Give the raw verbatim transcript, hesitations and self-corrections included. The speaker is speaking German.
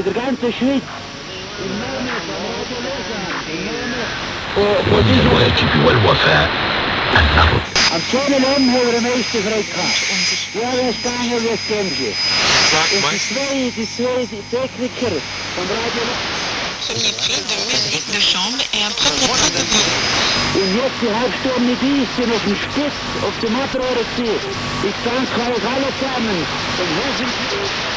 in der ganzen Schweiz. الواجب والوفاء النبض. Am schönen Leben haben wir am meisten Freude gehabt. Ja, wir stehen wie es Kämpfe. Und die zwei, die zwei Techniker von Radio... Premier prix de musique de chambre et un premier prix de violon. Und jetzt die Halbstunde mit Eis sind auf dem Spitz, auf dem Motorrohr gewesen. Ich danke euch alle zusammen. Und wo sind Sie?